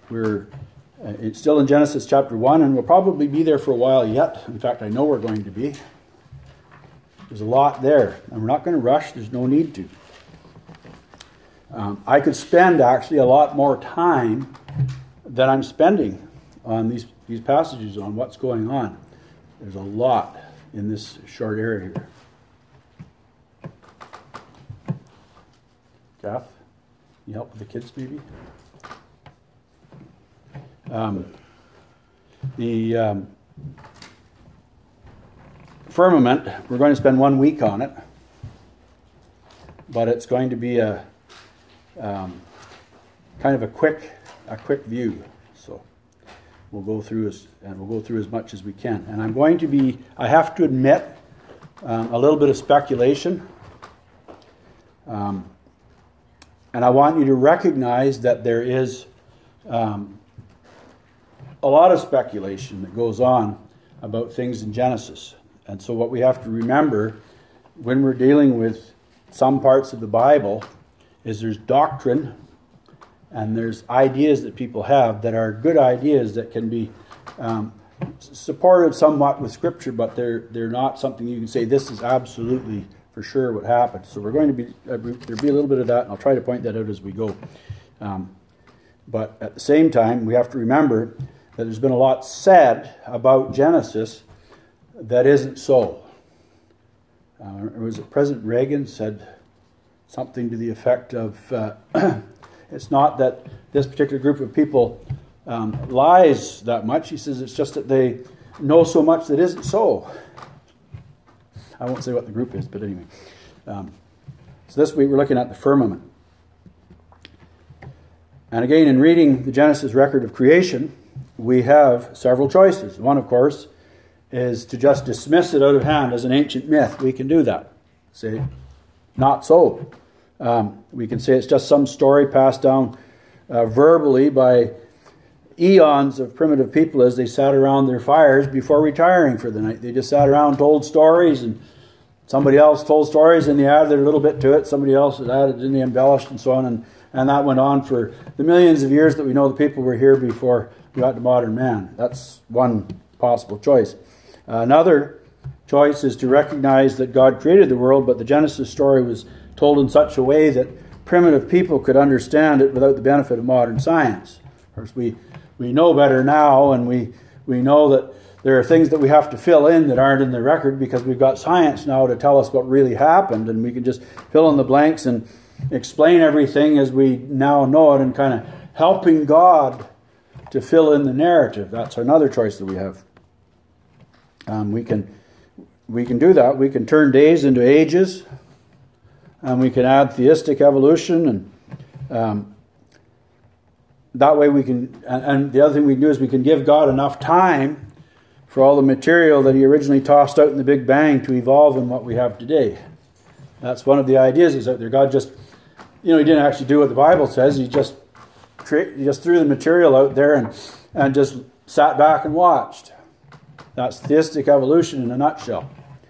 It's still in Genesis chapter 1, and we'll probably be there for a while yet. In fact, I know we're going to be. There's a lot there, and we're not going to rush. There's no need to. I could spend actually a lot more time than I'm spending on these passages on what's going on. There's a lot in this short area here. Kath, can you help with the kids maybe? The firmament, we're going to spend 1 week on it, but it's going to be a kind of a quick view. So we'll go through as much as we can. And I have to admit, a little bit of speculation. And I want you to recognize that there is a lot of speculation that goes on about things in Genesis. And so what we have to remember when we're dealing with some parts of the Bible is there's doctrine and there's ideas that people have that are good ideas that can be supported somewhat with Scripture, but they're not something you can say this is absolutely for sure what happened. So we're going to be there'll be a little bit of that, and I'll try to point that out as we go. But at the same time, we have to remember that there's been a lot said about Genesis that isn't so. Was it President Reagan said something to the effect of, it's not that this particular group of people lies that much. He says it's just that they know so much that isn't so. I won't say what the group is, but anyway. So this week we're looking at the firmament. And again, in reading the Genesis record of creation, we have several choices. One, of course, is to just dismiss it out of hand as an ancient myth. We can do that. Say, not so. We can say it's just some story passed down verbally by eons of primitive people as they sat around their fires before retiring for the night. They just sat around, told stories, and somebody else told stories, and they added a little bit to it. Somebody else added and they embellished and so on, and that went on for the millions of years that we know the people were here before we got to modern man. That's one possible choice. Another choice is to recognize that God created the world, but the Genesis story was told in such a way that primitive people could understand it without the benefit of modern science. Of course, we know better now, and we know that there are things that we have to fill in that aren't in the record because we've got science now to tell us what really happened, and we can just fill in the blanks and explain everything as we now know it, and kind of helping God to fill in the narrative. That's another choice that we have. We can do that. We can turn days into ages, and we can add theistic evolution, and that way we can. And the other thing we can do is we can give God enough time for all the material that He originally tossed out in the Big Bang to evolve in what we have today. That's one of the ideas is out there. God just, He didn't actually do what the Bible says. He just threw the material out there and just sat back and watched. That's theistic evolution in a nutshell.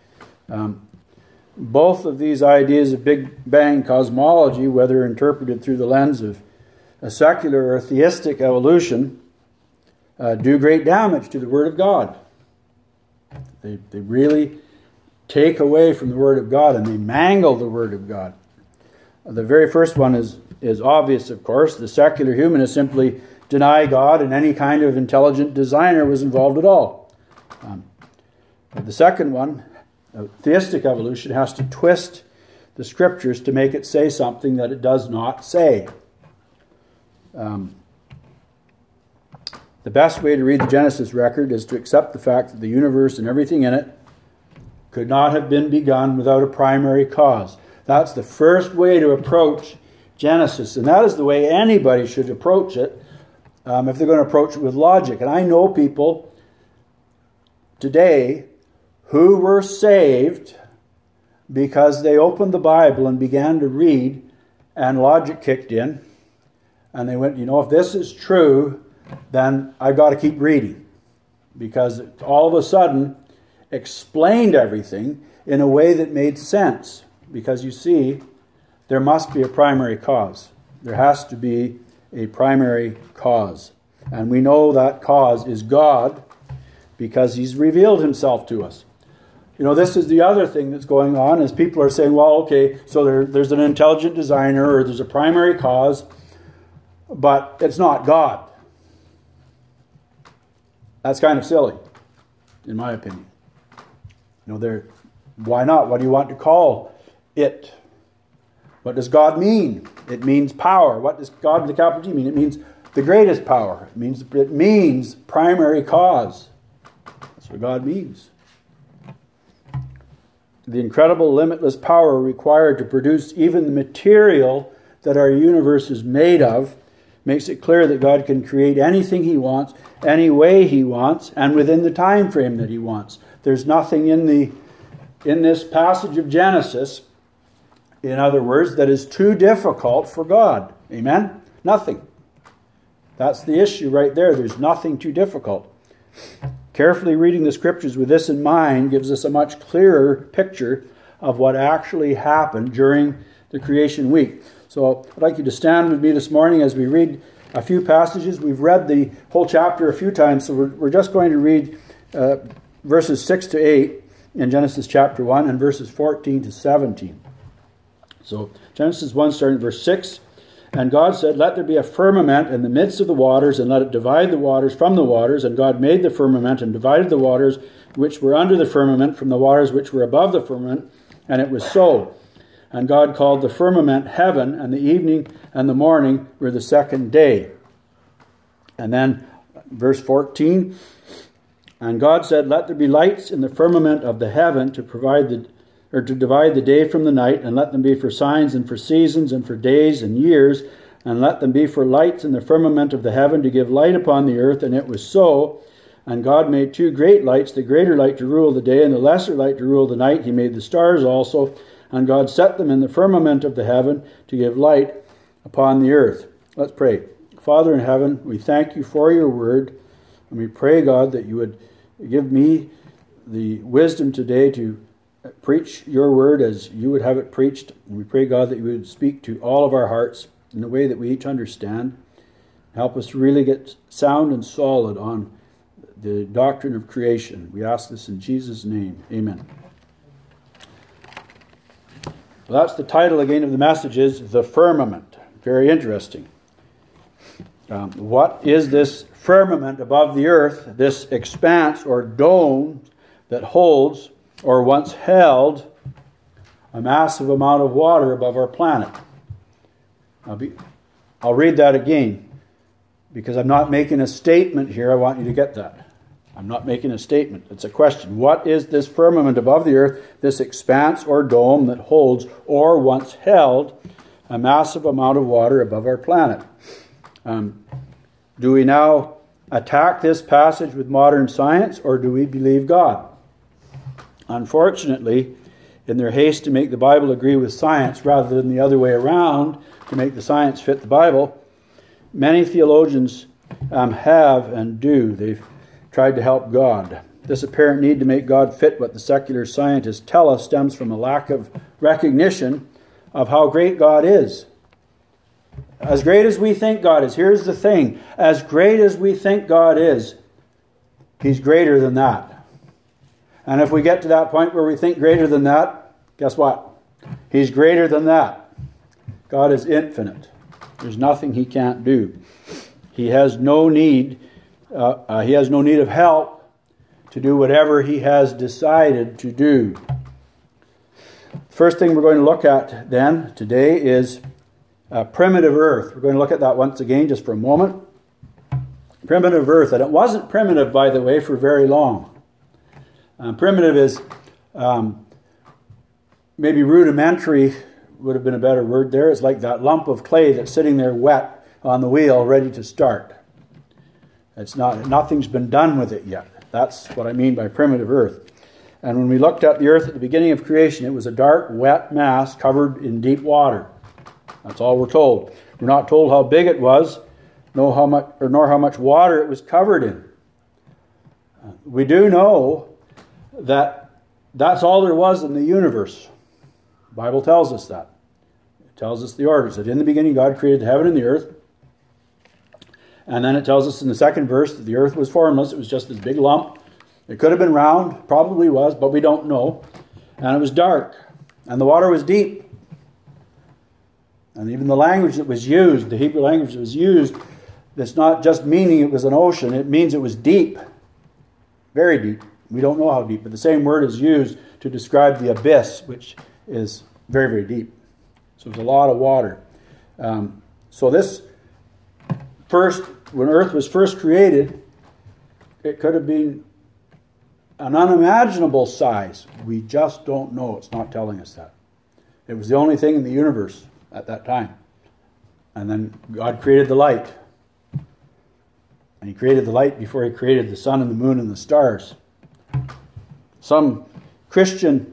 Both of these ideas of Big Bang cosmology, whether interpreted through the lens of a secular or theistic evolution, do great damage to the Word of God. They really take away from the Word of God, and they mangle the Word of God. The very first one is obvious, of course. The secular humanists simply deny God and any kind of intelligent designer was involved at all. The second one, theistic evolution, has to twist the Scriptures to make it say something that it does not say. The best way to read the Genesis record is to accept the fact that the universe and everything in it could not have been begun without a primary cause. That's the first way to approach Genesis, and that is the way anybody should approach it if they're going to approach it with logic. And I know people today who were saved because they opened the Bible and began to read, and logic kicked in, and they went, if this is true, then I've got to keep reading, because it all of a sudden explained everything in a way that made sense. Because you see, there must be a primary cause. There has to be a primary cause. And we know that cause is God because he's revealed himself to us. You know, this is the other thing that's going on is people are saying, well, okay, so there's an intelligent designer or there's a primary cause, but it's not God. That's kind of silly, in my opinion. You know, why not? What do you want to call it? What does God mean? It means power. What does God with the capital G mean? It means the greatest power. It means primary cause. That's what God means. The incredible, limitless power required to produce even the material that our universe is made of makes it clear that God can create anything he wants, any way he wants, and within the time frame that he wants. There's nothing in this passage of Genesis, in other words, that is too difficult for God. Amen? Nothing. That's the issue right there. There's nothing too difficult. Carefully reading the scriptures with this in mind gives us a much clearer picture of what actually happened during the creation week. So I'd like you to stand with me this morning as we read a few passages. We've read the whole chapter a few times, so we're just going to read verses 6 to 8 in Genesis chapter 1 and verses 14 to 17. So Genesis 1 starting verse 6. And God said, let there be a firmament in the midst of the waters, and let it divide the waters from the waters. And God made the firmament and divided the waters which were under the firmament from the waters which were above the firmament. And it was so. And God called the firmament heaven, and the evening and the morning were the second day. And then verse 14. And God said, let there be lights in the firmament of the heaven to divide the day from the night, and let them be for signs and for seasons and for days and years, and let them be for lights in the firmament of the heaven to give light upon the earth. And it was so. And God made two great lights, the greater light to rule the day, and the lesser light to rule the night. He made the stars also, and God set them in the firmament of the heaven to give light upon the earth. Let's pray. Father in heaven, we thank you for your word, and we pray, God, that you would give me the wisdom today to preach your word as you would have it preached. And we pray, God, that you would speak to all of our hearts in a way that we each understand. Help us to really get sound and solid on the doctrine of creation. We ask this in Jesus' name. Amen. Well, that's the title again of the message, is The Firmament. Very interesting. What is this firmament above the earth, this expanse or dome that holds or once held a massive amount of water above our planet? I'll read that again because I'm not making a statement here. I want you to get that. I'm not making a statement. It's a question. What is this firmament above the earth, this expanse or dome that holds or once held a massive amount of water above our planet? Do we now attack this passage with modern science, or do we believe God? Unfortunately, in their haste to make the Bible agree with science rather than the other way around, to make the science fit the Bible, many theologians have and do. They've tried to help God. This apparent need to make God fit what the secular scientists tell us stems from a lack of recognition of how great God is. As great as we think God is, here's the thing. As great as we think God is, He's greater than that. And if we get to that point where we think greater than that, guess what? He's greater than that. God is infinite. There's nothing He can't do. He has no need. He has no need of help to do whatever He has decided to do. First thing we're going to look at then today is primitive Earth. We're going to look at that once again just for a moment. Primitive Earth. And it wasn't primitive, by the way, for very long. Primitive is maybe rudimentary would have been a better word there. It's like that lump of clay that's sitting there wet on the wheel ready to start. Nothing's been done with it yet. That's what I mean by primitive Earth. And when we looked at the Earth at the beginning of creation, it was a dark, wet mass covered in deep water. That's all we're told. We're not told how big it was, nor how much water it was covered in. We do know that that's all there was in the universe. The Bible tells us that. It tells us the order. It said, in the beginning God created the heaven and the earth. And then it tells us in the second verse that the earth was formless. It was just this big lump. It could have been round, probably was, but we don't know. And it was dark, and the water was deep. And even the language that was used, the Hebrew language that was used, it's not just meaning it was an ocean. It means it was deep, very deep. We don't know how deep, but the same word is used to describe the abyss, which is very, very deep. So there's a lot of water. So this first, when earth was first created, it could have been an unimaginable size. We just don't know. It's not telling us that. It was the only thing in the universe at that time. And then God created the light. And He created the light before He created the sun and the moon and the stars. Some Christian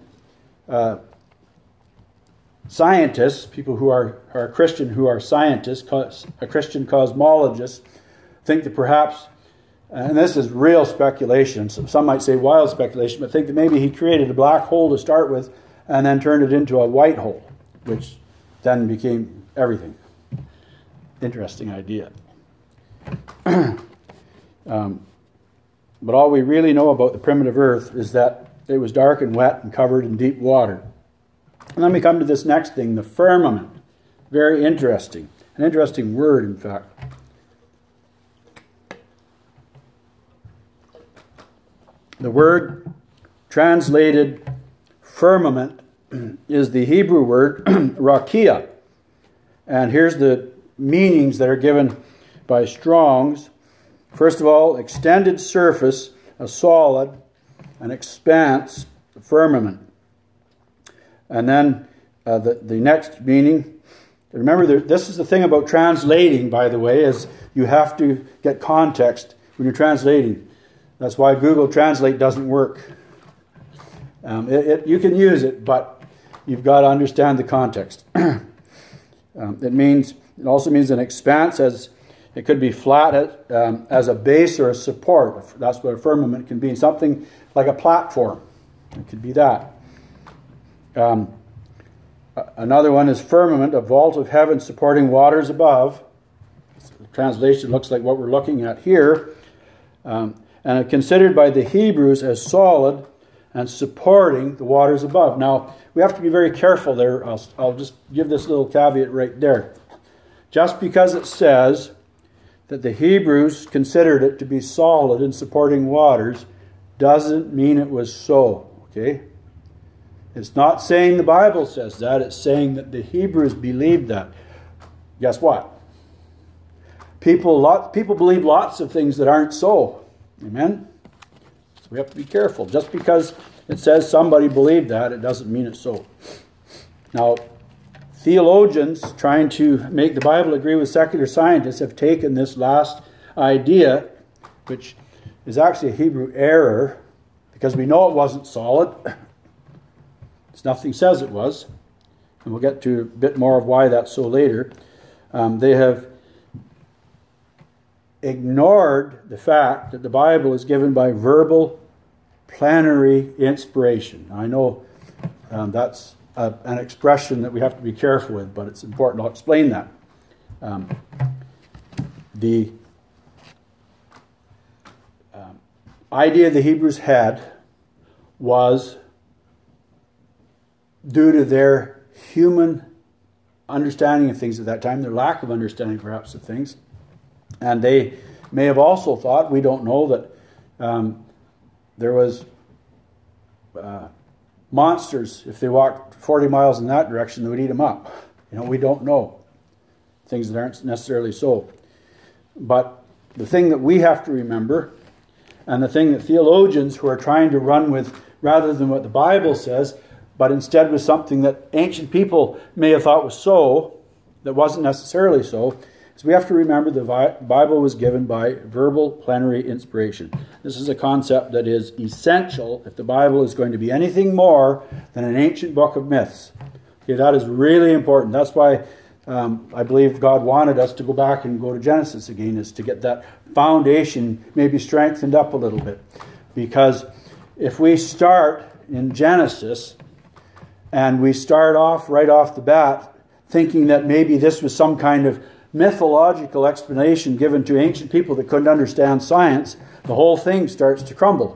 scientists, people who are Christian who are scientists, a Christian cosmologist, think that perhaps, and this is real speculation, some might say wild speculation, but think that maybe He created a black hole to start with and then turned it into a white hole, which then became everything. Interesting idea. But all we really know about the primitive earth is that it was dark and wet and covered in deep water. And then we come to this next thing, the firmament. Very interesting. An interesting word, in fact. The word translated firmament is the Hebrew word rakia. And here's the meanings that are given by Strong's. First of all, extended surface, a solid, an expanse, a firmament. And then the next meaning, remember this is the thing about translating, by the way, is you have to get context when you're translating. That's why Google Translate doesn't work. You can use it, but you've got to understand the context. It also means an expanse, as it could be flat as a base or a support. That's what a firmament can be. Something like a platform. It could be that. Another one is firmament, a vault of heaven supporting waters above. The translation looks like what we're looking at here. And it's considered by the Hebrews as solid and supporting the waters above. Now, we have to be very careful there. I'll just give this little caveat right there. Just because it says that the Hebrews considered it to be solid and supporting waters doesn't mean it was so. Okay? It's not saying the Bible says that. It's saying that the Hebrews believed that. Guess what? People believe lots of things that aren't so. Amen? So we have to be careful. Just because it says somebody believed that, it doesn't mean it's so. Now, theologians trying to make the Bible agree with secular scientists have taken this last idea, which is actually a Hebrew error, because we know it wasn't solid. Nothing says it was. And we'll get to a bit more of why that's so later. They have ignored the fact that the Bible is given by verbal plenary inspiration. I know that's an expression that we have to be careful with, but it's important. I'll explain that. The idea the Hebrews had was due to their human understanding of things at that time, their lack of understanding perhaps of things. And they may have also thought, we don't know, that there was monsters, if they walked 40 miles in that direction, they would eat them up. We don't know. Things that aren't necessarily so. But the thing that we have to remember, and the thing that theologians who are trying to run with, rather than what the Bible says, but instead was something that ancient people may have thought was so, that wasn't necessarily so, is we have to remember the Bible was given by verbal plenary inspiration. This is a concept that is essential if the Bible is going to be anything more than an ancient book of myths. Okay, that is really important. That's why I believe God wanted us to go back and go to Genesis again, is to get that foundation maybe strengthened up a little bit. Because if we start in Genesis, and we start off right off the bat thinking that maybe this was some kind of mythological explanation given to ancient people that couldn't understand science, the whole thing starts to crumble.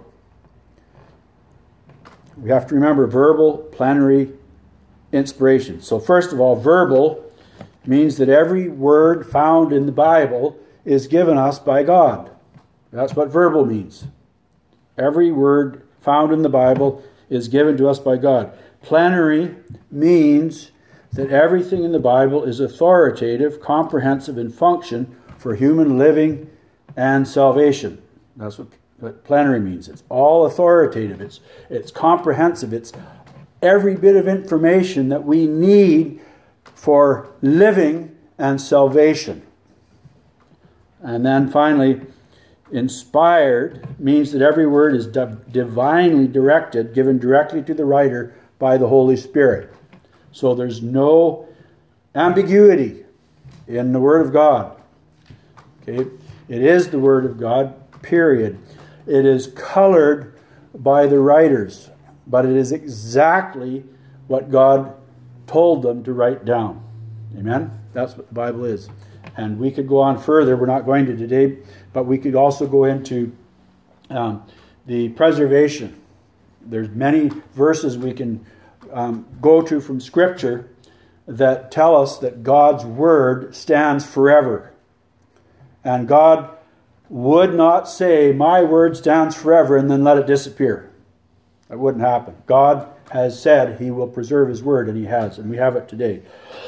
We have to remember verbal, plenary, inspiration. So first of all, verbal means that every word found in the Bible is given us by God. That's what verbal means. Every word found in the Bible is given to us by God. Plenary means that everything in the Bible is authoritative, comprehensive in function for human living and salvation. That's what plenary means. It's all authoritative. It's comprehensive. It's every bit of information that we need for living and salvation. And then finally, inspired means that every word is divinely directed, given directly to the writer by the Holy Spirit. So there's no ambiguity in the Word of God. Okay? It is the Word of God, period. It is colored by the writers, but it is exactly what God told them to write down. Amen? That's what the Bible is. And we could go on further. We're not going to today, but we could also go into the preservation. There's many verses we can go to from Scripture that tell us that God's Word stands forever. And God would not say, my Word stands forever, and then let it disappear. That wouldn't happen. God has said He will preserve His Word, and He has, and we have it today.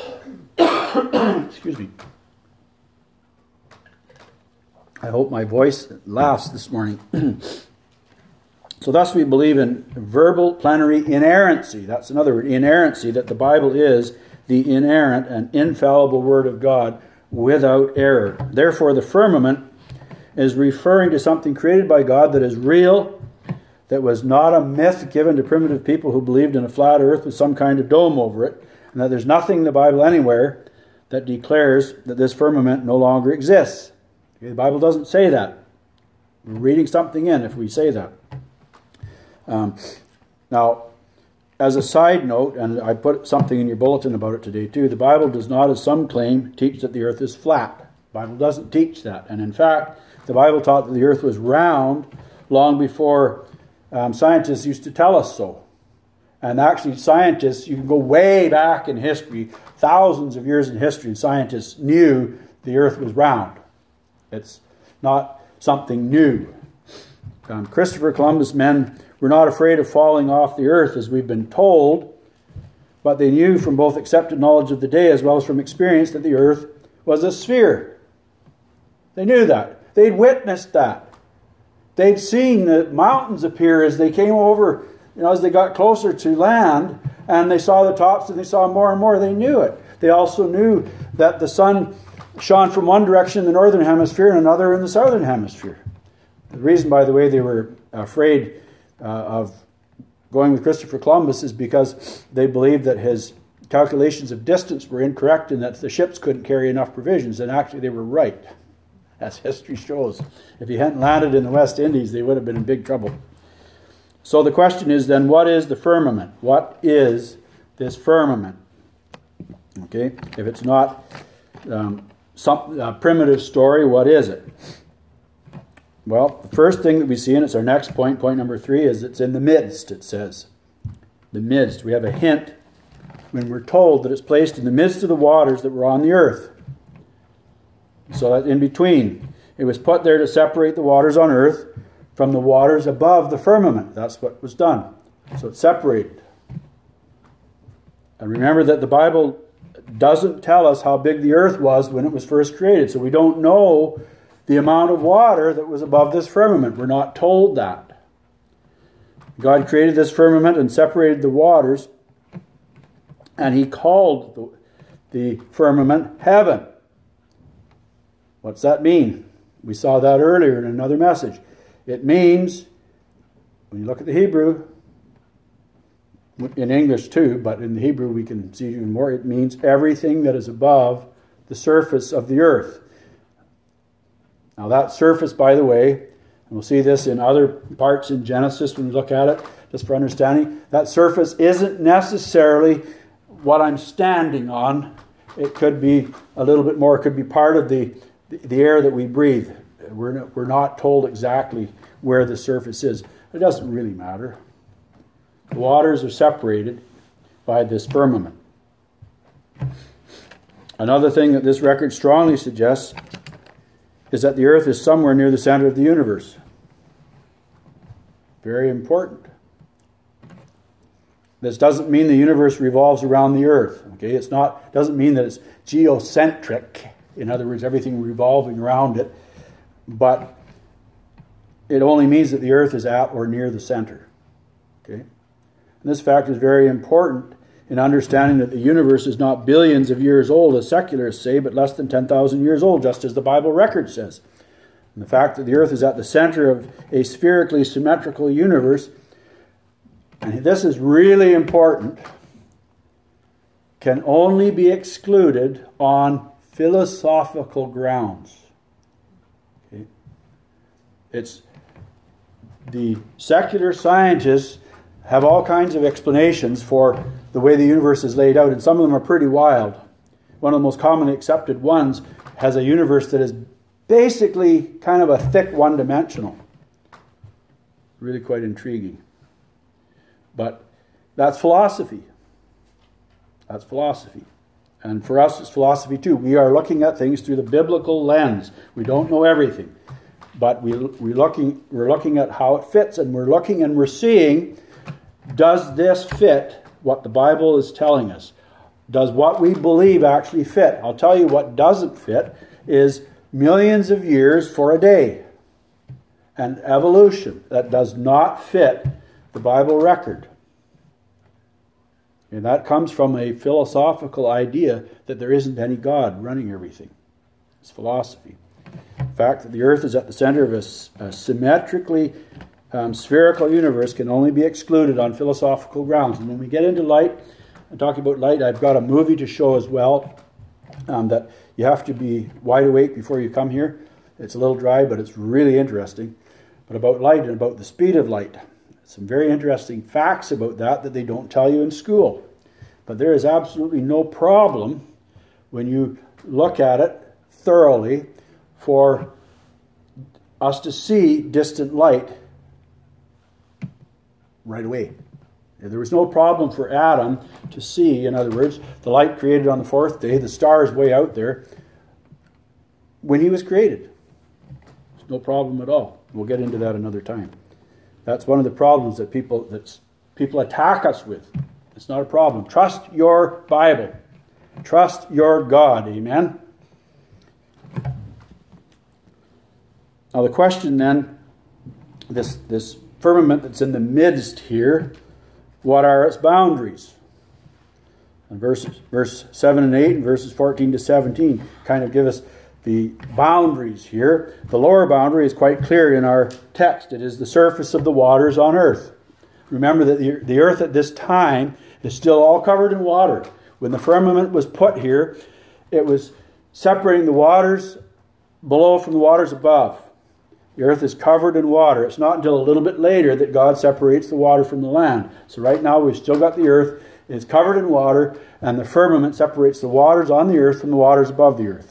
Excuse me. I hope my voice lasts this morning. So thus we believe in verbal, plenary, inerrancy. That's another word, inerrancy, that the Bible is the inerrant and infallible Word of God without error. Therefore the firmament is referring to something created by God that is real, that was not a myth given to primitive people who believed in a flat earth with some kind of dome over it, and that there's nothing in the Bible anywhere that declares that this firmament no longer exists. Okay, the Bible doesn't say that. We're reading something in if we say that. Now, as a side note, and I put something in your bulletin about it today too, the Bible does not, as some claim, teach that the earth is flat. The Bible doesn't teach that. And in fact, the Bible taught that the earth was round long before scientists used to tell us so. And actually scientists, you can go way back in history, thousands of years in history, and scientists knew the earth was round. It's not something new. Christopher Columbus' men were not afraid of falling off the earth, as we've been told, but they knew from both accepted knowledge of the day as well as from experience that the earth was a sphere. They knew that. They'd witnessed that. They'd seen the mountains appear as they came over, as they got closer to land, and they saw the tops and they saw more and more. They knew it. They also knew that the sun shone from one direction in the northern hemisphere and another in the southern hemisphere. The reason, by the way, they were afraid of going with Christopher Columbus is because they believed that his calculations of distance were incorrect and that the ships couldn't carry enough provisions. And actually they were right, as history shows. If he hadn't landed in the West Indies, they would have been in big trouble. So the question is then, what is the firmament? What is this firmament? Okay, if it's not some primitive story, what is it? Well, the first thing that we see, and it's our next point, point number 3, is it's in the midst, it says. The midst. We have a hint when we're told that it's placed in the midst of the waters that were on the earth. So that in between. It was put there to separate the waters on earth from the waters above the firmament. That's what was done. So it's separated. And remember that the Bible doesn't tell us how big the earth was when it was first created. So we don't know the amount of water that was above this firmament. We're not told that. God created this firmament and separated the waters, and He called the firmament heaven. What's that mean? We saw that earlier in another message. It means, when you look at the Hebrew, in English too, but in the Hebrew we can see even more, it means everything that is above the surface of the earth. Now that surface, by the way, and we'll see this in other parts in Genesis when we look at it, just for understanding, that surface isn't necessarily what I'm standing on. it could be a little bit more. It could be part of the air that we breathe. We're not told exactly where the surface is. It doesn't really matter. The waters are separated by this firmament. Another thing that this record strongly suggests is that the earth is somewhere near the center of the universe. Very important. This doesn't mean the universe revolves around the earth. Okay, doesn't mean that it's geocentric. In other words, everything revolving around it. But it only means that the earth is at or near the center. Okay? And this fact is very important in understanding that the universe is not billions of years old, as secularists say, but less than 10,000 years old, just as the Bible record says. And the fact that the earth is at the center of a spherically symmetrical universe, and this is really important, can only be excluded on philosophical grounds. Okay? It's the secular scientists have all kinds of explanations for the way the universe is laid out, and some of them are pretty wild. One of the most commonly accepted ones has a universe that is basically kind of a thick one-dimensional. Really quite intriguing. But that's philosophy. That's philosophy. And for us, it's philosophy too. We are looking at things through the biblical lens. We don't know everything. But we're looking at how it fits, and we're seeing, does this fit what the Bible is telling us? Does what we believe actually fit? I'll tell you what doesn't fit is millions of years for a day. And evolution. That does not fit the Bible record. And that comes from a philosophical idea that there isn't any God running everything. It's philosophy. The fact that the earth is at the center of a symmetrically spherical universe can only be excluded on philosophical grounds. And when we get into light, and talking about light, I've got a movie to show as well that you have to be wide awake before you come here. It's a little dry, but it's really interesting. But about light and about the speed of light. Some very interesting facts about that they don't tell you in school. But there is absolutely no problem when you look at it thoroughly for us to see distant light right away. There was no problem for Adam to see, in other words, the light created on the fourth day, the stars way out there, when he was created. There's no problem at all. We'll get into that another time. That's one of the problems that people attack us with. It's not a problem. Trust your Bible. Trust your God. Amen? Now the question then, this firmament that's in the midst here, what are its boundaries? And verse 7 and 8 and verses 14 to 17 kind of give us the boundaries here. The lower boundary is quite clear in our text. It is the surface of the waters on earth. Remember that the earth at this time is still all covered in water. When the firmament was put here, it was separating the waters below from the waters above. The earth is covered in water. It's not until a little bit later that God separates the water from the land. So right now we've still got the earth. It's covered in water, and the firmament separates the waters on the earth from the waters above the earth.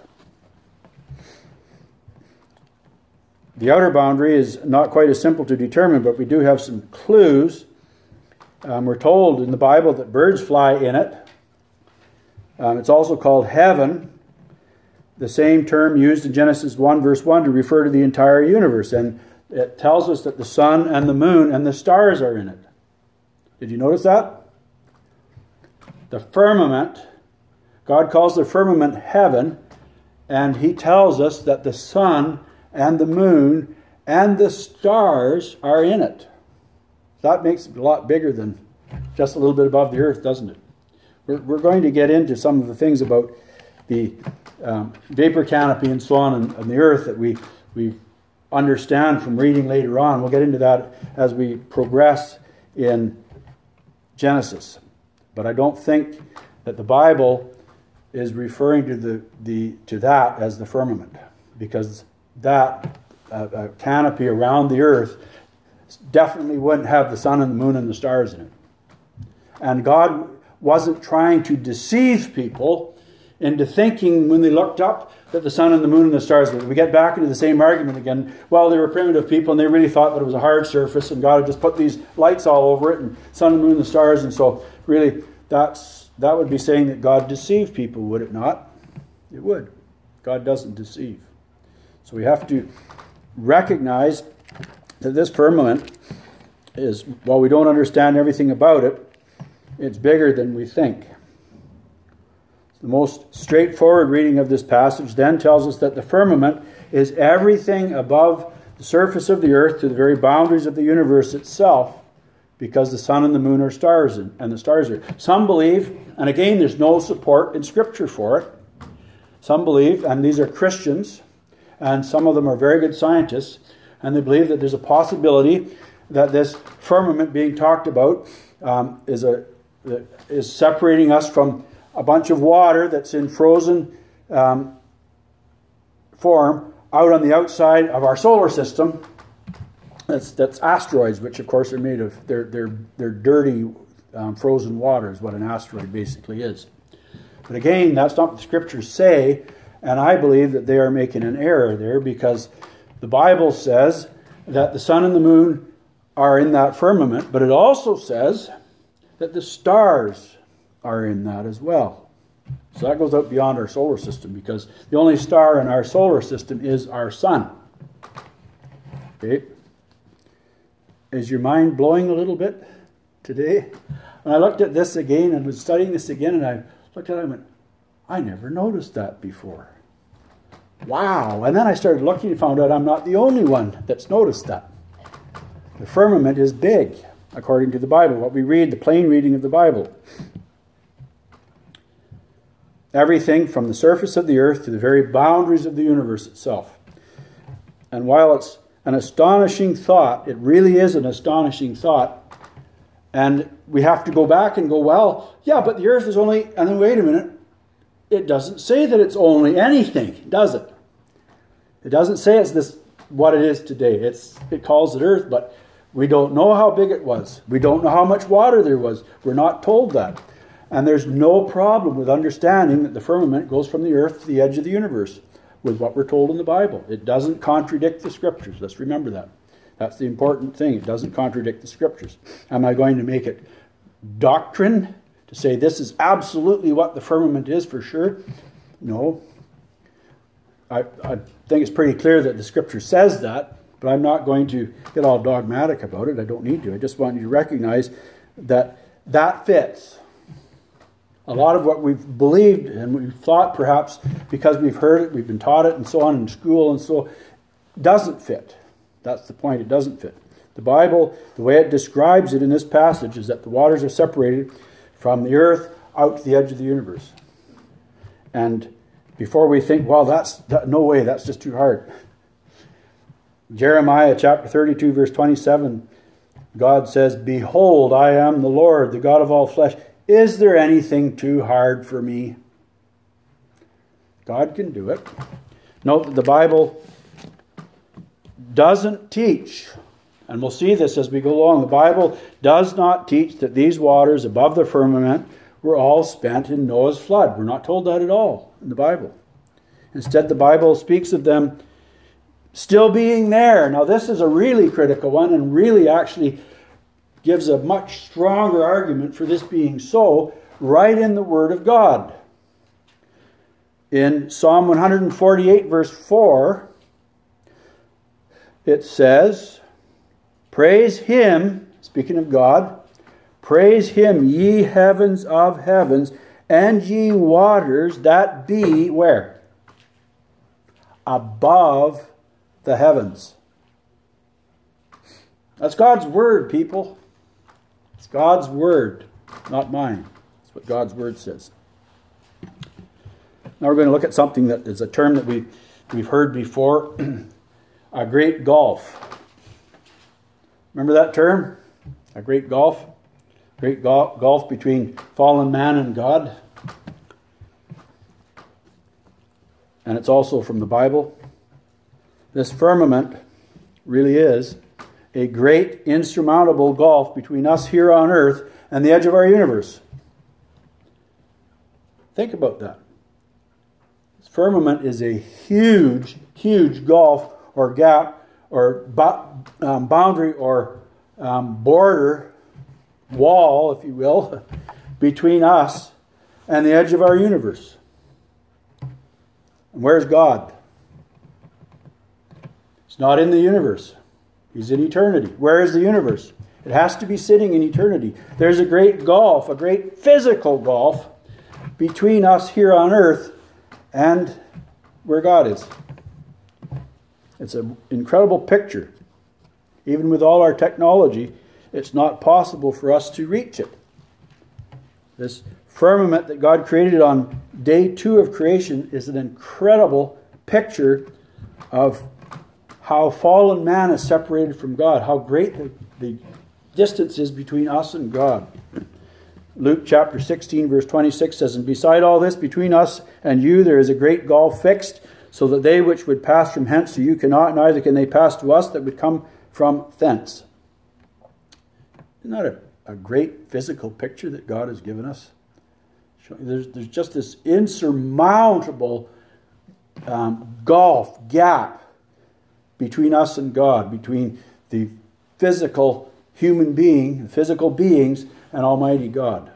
The outer boundary is not quite as simple to determine, but we do have some clues. We're told in the Bible that birds fly in it. It's also called heaven, the same term used in Genesis 1 verse 1 to refer to the entire universe. And it tells us that the sun and the moon and the stars are in it. Did you notice that? The firmament, God calls the firmament heaven, and he tells us that the sun and the moon and the stars are in it. That makes it a lot bigger than just a little bit above the earth, doesn't it? We're going to get into some of the things about the vapor canopy and so on and the earth that we understand from reading later on. We'll get into that as we progress in Genesis. But I don't think that the Bible is referring to that as the firmament, because that canopy around the earth definitely wouldn't have the sun and the moon and the stars in it. And God wasn't trying to deceive people into thinking when they looked up that the sun and the moon and the stars were. We get back into the same argument again. Well, they were primitive people and they really thought that it was a hard surface and God had just put these lights all over it and sun and moon and the stars. And so really that would be saying that God deceived people, would it not? It would. God doesn't deceive. So we have to recognize that this firmament is, while we don't understand everything about it, it's bigger than we think. The most straightforward reading of this passage then tells us that the firmament is everything above the surface of the earth to the very boundaries of the universe itself, because the sun and the moon are stars, and the stars are. Some believe, and again there's no support in Scripture for it, some believe, and these are Christians, and some of them are very good scientists, and they believe that there's a possibility that this firmament being talked about is separating us from a bunch of water that's in frozen form out on the outside of our solar system. That's asteroids, which of course are made of they're dirty frozen water is what an asteroid basically is. But again, that's not what the Scriptures say, and I believe that they are making an error there, because the Bible says that the sun and the moon are in that firmament, but it also says that the stars are in that as well. So that goes out beyond our solar system, because the only star in our solar system is our sun. Okay? Is your mind blowing a little bit today? And I looked at this again and was studying this again, and I looked at it and went, I never noticed that before. Wow. And then I started looking and found out I'm not the only one that's noticed that. The firmament is big, according to the Bible. What we read, the plain reading of the Bible. Everything from the surface of the earth to the very boundaries of the universe itself. And while it's an astonishing thought, it really is an astonishing thought, and we have to go back and go, well, yeah, but the earth is only, and then wait a minute, it doesn't say that it's only anything, does it? It doesn't say it's this what it is today. It calls it earth, but we don't know how big it was. We don't know how much water there was. We're not told that. And there's no problem with understanding that the firmament goes from the earth to the edge of the universe with what we're told in the Bible. It doesn't contradict the Scriptures. Let's remember that. That's the important thing. It doesn't contradict the Scriptures. Am I going to make it doctrine to say this is absolutely what the firmament is for sure? No. I think it's pretty clear that the Scripture says that, but I'm not going to get all dogmatic about it. I don't need to. I just want you to recognize that that fits. A lot of what we've believed and we've thought, perhaps because we've heard it, we've been taught it, and so on in school, and so doesn't fit. That's the point. It doesn't fit. The Bible, the way it describes it in this passage, is that the waters are separated from the earth out to the edge of the universe. And before we think, well, no way, that's just too hard. Jeremiah chapter 32, verse 27, God says, "Behold, I am the Lord, the God of all flesh. Is there anything too hard for me?" God can do it. Note that the Bible doesn't teach, and we'll see this as we go along, the Bible does not teach that these waters above the firmament were all spent in Noah's flood. We're not told that at all in the Bible. Instead, the Bible speaks of them still being there. Now, this is a really critical one, and really actually gives a much stronger argument for this being so right in the Word of God. In Psalm 148, verse 4, it says, "Praise Him," speaking of God, "praise Him, ye heavens of heavens, and ye waters that be," where? Above the heavens. That's God's Word, people. It's God's Word, not mine. That's what God's Word says. Now we're going to look at something that is a term that we've heard before, a great gulf. Remember that term? A great gulf? Great gulf between fallen man and God. And it's also from the Bible. This firmament really is a great insurmountable gulf between us here on earth and the edge of our universe. Think about that. firmament is a huge, huge gulf or gap or boundary or border, wall, if you will, between us and the edge of our universe. And where's God? He's not in the universe. He's in eternity. Where is the universe? It has to be sitting in eternity. There's a great gulf, a great physical gulf between us here on earth and where God is. It's an incredible picture. Even with all our technology, it's not possible for us to reach it. This firmament that God created on day 2 of creation is an incredible picture of how fallen man is separated from God, how great the distance is between us and God. Luke chapter 16 verse 26 says, "And beside all this, between us and you there is a great gulf fixed, so that they which would pass from hence to you cannot, neither can they pass to us that would come from thence." Isn't that a great physical picture that God has given us? There's just this insurmountable gulf, gap between us and God, between the physical human being, physical beings, and Almighty God.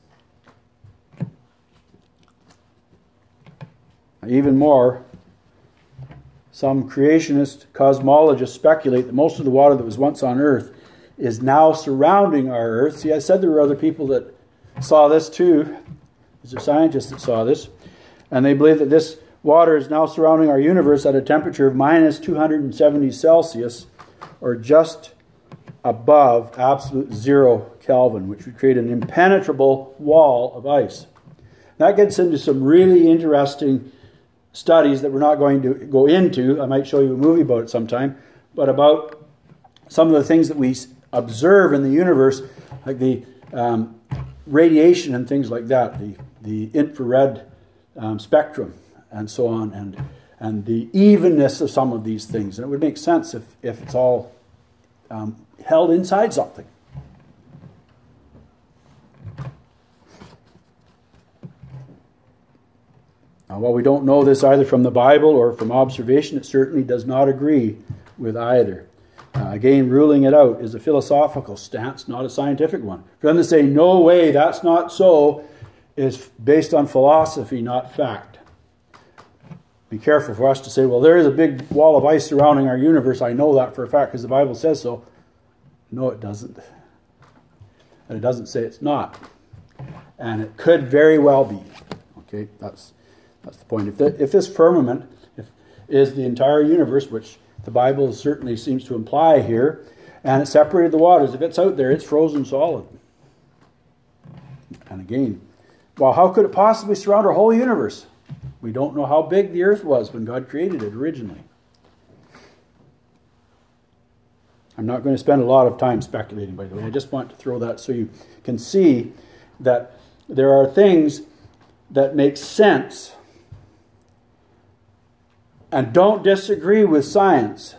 Even more, some creationist cosmologists speculate that most of the water that was once on earth is now surrounding our earth. See, I said there were other people that saw this too. There's a scientist that saw this. And they believe that this water is now surrounding our universe at a temperature of minus 270 Celsius, or just above absolute 0 Kelvin, which would create an impenetrable wall of ice. That gets into some really interesting studies that we're not going to go into. I might show you a movie about it sometime, but about some of the things that we observe in the universe, like the radiation and things like that, the infrared spectrum and so on, and the evenness of some of these things. And it would make sense if it's all held inside something. Now, while we don't know this either from the Bible or from observation, it certainly does not agree with either. Again, ruling it out is a philosophical stance, not a scientific one. For them to say, no way, that's not so, is based on philosophy, not fact. Be careful for us to say, well, there is a big wall of ice surrounding our universe. I know that for a fact because the Bible says so. No, it doesn't. And it doesn't say it's not. And it could very well be. Okay, that's the point. If this firmament is the entire universe, which the Bible certainly seems to imply here, and it separated the waters, if it's out there, it's frozen solid. And again, well, how could it possibly surround our whole universe? We don't know how big the earth was when God created it originally. I'm not going to spend a lot of time speculating, by the way. I just want to throw that so you can see that there are things that make sense and don't disagree with science,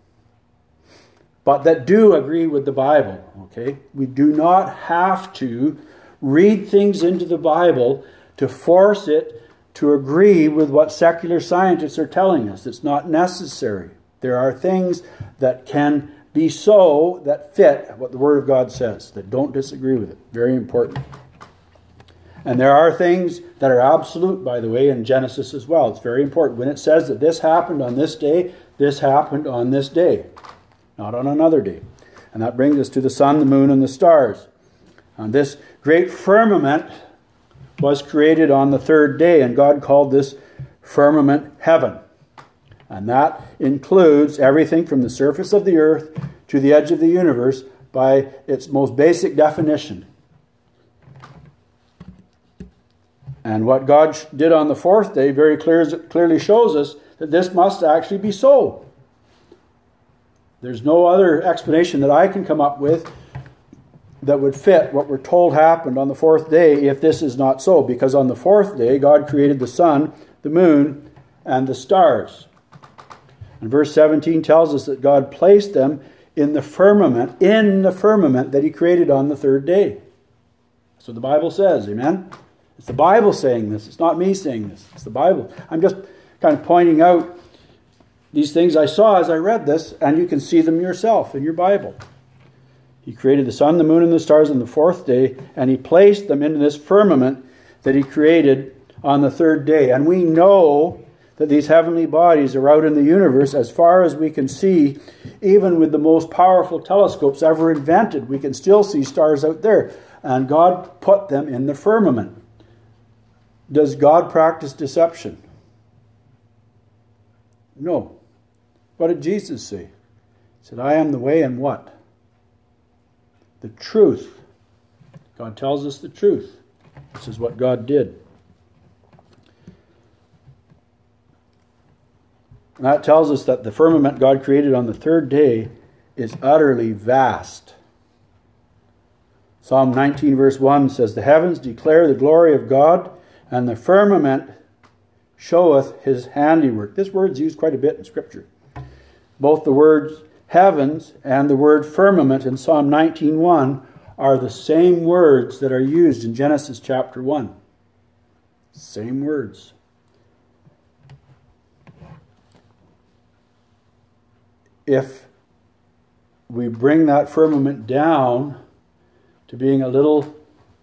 but that do agree with the Bible. Okay? We do not have to read things into the Bible to force it to agree with what secular scientists are telling us. It's not necessary. There are things that can be so that fit what the Word of God says, that don't disagree with it. Very important. And there are things that are absolute, by the way, in Genesis as well. It's very important. When it says that this happened on this day, this happened on this day, not on another day. And that brings us to the sun, the moon, and the stars. And this great firmament was created on the third day, and God called this firmament heaven. And that includes everything from the surface of the earth to the edge of the universe by its most basic definition. And what God did on the fourth day very clearly shows us that this must actually be so. There's no other explanation that I can come up with that would fit what we're told happened on the fourth day if this is not so. Because on the fourth day, God created the sun, the moon, and the stars. And verse 17 tells us that God placed them in the firmament that He created on the third day. So the Bible says, amen? It's the Bible saying this. It's not me saying this. It's the Bible. I'm just kind of pointing out these things I saw as I read this, and you can see them yourself in your Bible. He created the sun, the moon, and the stars on the fourth day, and he placed them into this firmament that he created on the third day. And we know that these heavenly bodies are out in the universe as far as we can see. Even with the most powerful telescopes ever invented, we can still see stars out there. And God put them in the firmament. Does God practice deception? No. What did Jesus say? He said, I am the way and what? The truth. God tells us the truth. This is what God did. And that tells us that the firmament God created on the third day is utterly vast. Psalm 19 verse 1 says, the heavens declare the glory of God, and the firmament showeth his handiwork. This word's used quite a bit in Scripture. Both the words heavens and the word firmament in Psalm 19:1 are the same words that are used in Genesis chapter 1. Same words. If we bring that firmament down to being a little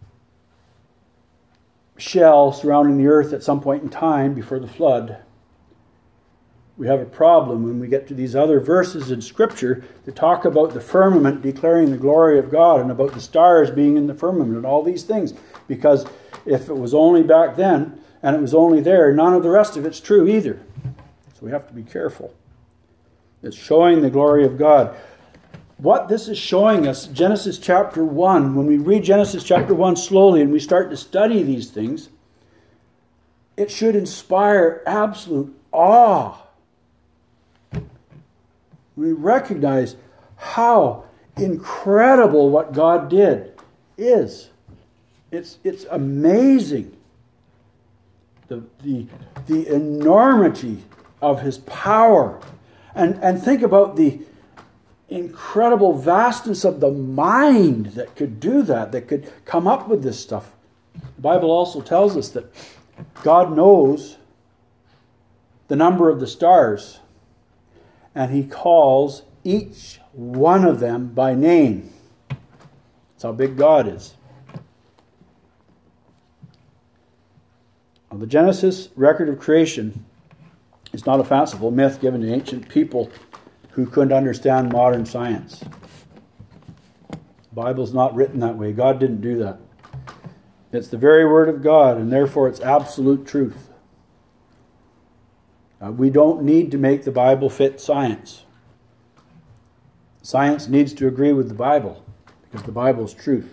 shell surrounding the earth at some point in time before the flood, we have a problem when we get to these other verses in Scripture that talk about the firmament declaring the glory of God and about the stars being in the firmament and all these things. Because if it was only back then and it was only there, none of the rest of it's true either. So we have to be careful. It's showing the glory of God. What this is showing us, Genesis chapter 1, when we read Genesis chapter 1 slowly and we start to study these things, it should inspire absolute awe. We recognize how incredible what God did is. It's amazing. The enormity of his power. And think about the incredible vastness of the mind that could do that could come up with this stuff. The Bible also tells us that God knows the number of the stars, and he calls each one of them by name. That's how big God is. Now, the Genesis record of creation is not a fanciful myth given to ancient people who couldn't understand modern science. The Bible's not written that way. God didn't do that. It's the very Word of God, and therefore it's absolute truth. We don't need to make the Bible fit science. Science needs to agree with the Bible, because the Bible is truth.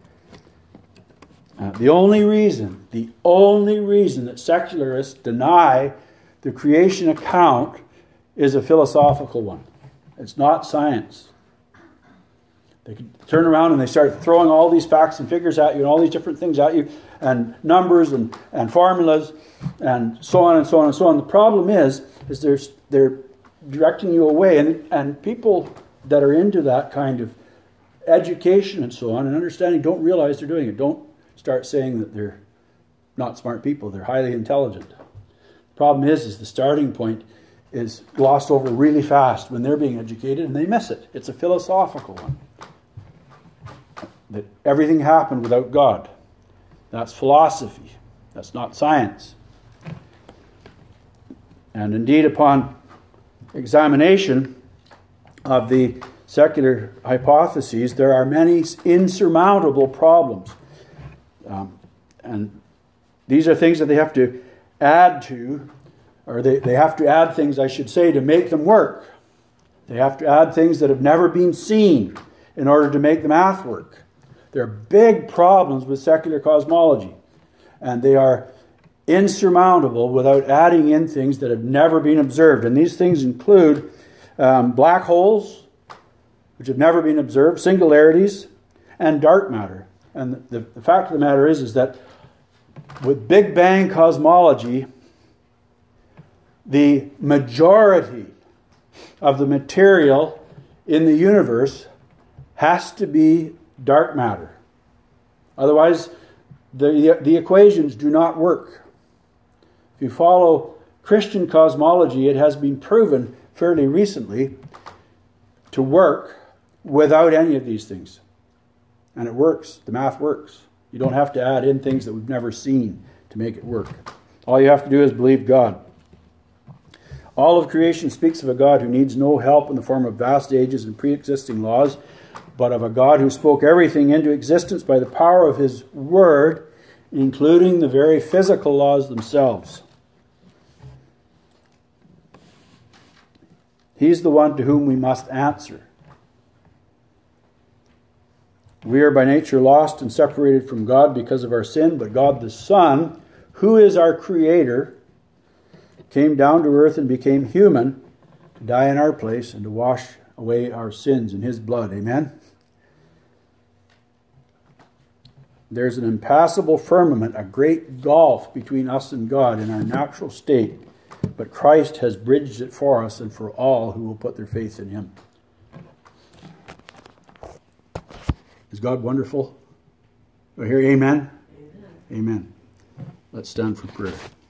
The only reason that secularists deny the creation account is a philosophical one. It's not science. They can turn around and they start throwing all these facts and figures at you and all these different things at you and numbers and formulas and so on and so on and so on. The problem is they're directing you away, and people that are into that kind of education and so on and understanding don't realize they're doing it. Don't start saying that they're not smart people. They're highly intelligent. The problem is the starting point is glossed over really fast when they're being educated, and they miss it. It's a philosophical one. That everything happened without God. That's philosophy. That's not science. And indeed, upon examination of the secular hypotheses, there are many insurmountable problems. And these are things that they have to add to, or they have to add things, I should say, to make them work. They have to add things that have never been seen in order to make the math work. There are big problems with secular cosmology, and they are insurmountable without adding in things that have never been observed. And these things include black holes, which have never been observed, singularities, and dark matter. And the fact of the matter is that with Big Bang cosmology, the majority of the material in the universe has to be dark matter. Otherwise, The equations do not work. If you follow Christian cosmology, it has been proven fairly recently to work without any of these things. And it works. The math works. You don't have to add in things that we've never seen to make it work. All you have to do is believe God. All of creation speaks of a God who needs no help in the form of vast ages and pre-existing laws, but of a God who spoke everything into existence by the power of His Word, including the very physical laws themselves. He's the one to whom we must answer. We are by nature lost and separated from God because of our sin, but God the Son, who is our Creator, came down to earth and became human to die in our place and to wash away our sins in His blood. Amen? There's an impassable firmament, a great gulf between us and God in our natural state, but Christ has bridged it for us and for all who will put their faith in Him. Is God wonderful? I hear amen? Amen. Amen. Let's stand for prayer.